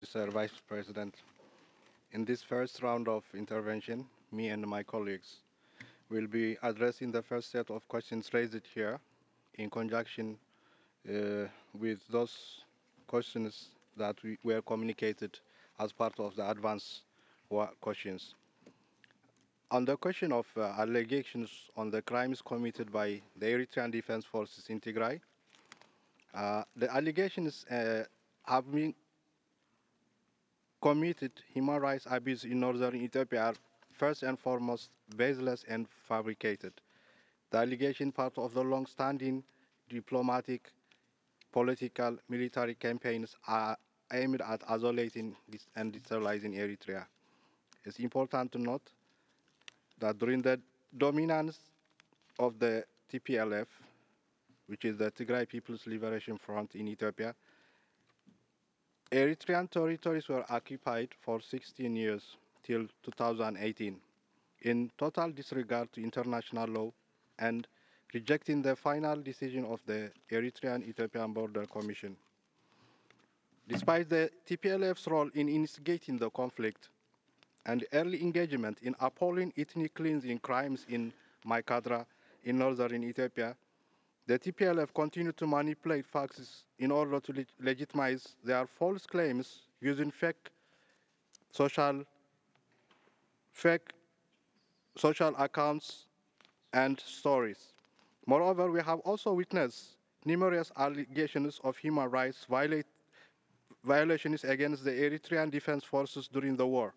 Mr. Vice President. In this first round of intervention, me and my colleagues will be addressing the first set of questions raised here in conjunction uh, with those questions that were communicated as part of the advance questions. On the question of allegations on the crimes committed by the Eritrean Defense Forces in Tigray, the allegations have been committed human rights abuse in northern Ethiopia are first and foremost baseless and fabricated. The allegation part of the long-standing diplomatic, political, military campaigns are aimed at isolating and destabilizing Eritrea. It's important to note that during the dominance of the TPLF, which is the Tigray People's Liberation Front in Ethiopia, Eritrean territories were occupied for 16 years till 2018, in total disregard to international law and rejecting the final decision of the Eritrean-Ethiopian Border Commission. Despite the TPLF's role in instigating the conflict and early engagement in appalling ethnic cleansing crimes in Maikadra in northern Ethiopia, the TPLF continued to manipulate facts in order to legitimize their false claims using social fake social accounts and stories. Moreover, we have also witnessed numerous allegations of human rights violations against the Eritrean Defense Forces during the war.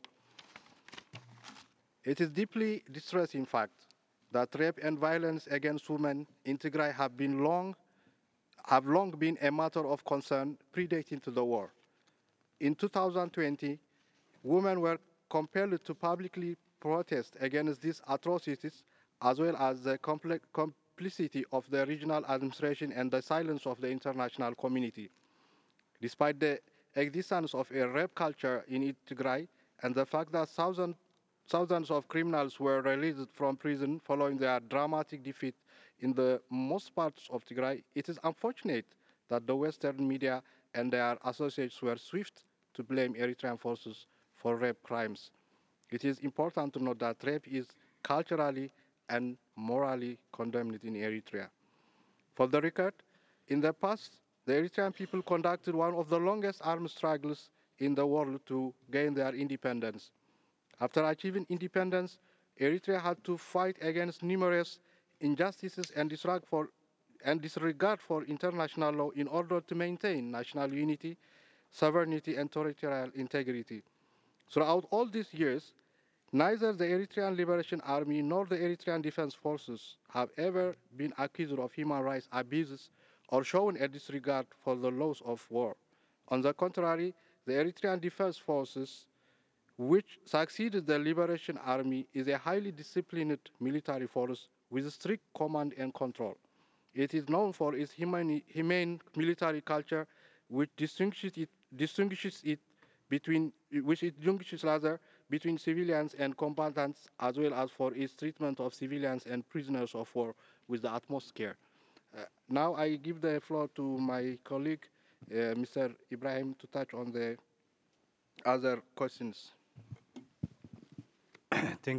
It is deeply distressing fact that rape and violence against women in Tigray have long been a matter of concern predating to the war. In 2020, women were compelled to publicly protest against these atrocities, as well as the complicity of the regional administration and the silence of the international community. Despite the existence of a rape culture in Tigray and the fact that thousands of criminals were released from prison following their dramatic defeat in the most parts of Tigray, it is unfortunate that the Western media and their associates were swift to blame Eritrean forces for rape crimes. It is important to note that rape is culturally and morally condemned in Eritrea. For the record, in the past, the Eritrean people conducted one of the longest armed struggles in the world to gain their independence. After achieving independence, Eritrea had to fight against numerous injustices and disregard for international law in order to maintain national unity, sovereignty, and territorial integrity. Throughout all these years, neither the Eritrean Liberation Army nor the Eritrean Defense Forces have ever been accused of human rights abuses or shown a disregard for the laws of war. On the contrary, the Eritrean Defense Forces, which succeeded the Liberation Army, is a highly disciplined military force with strict command and control. It is known for its humane military culture, which distinguishes it between civilians and combatants, as well as for its treatment of civilians and prisoners of war with the utmost care. Now I give the floor to my colleague, Mr. Ibrahim, to touch on the other questions. Thank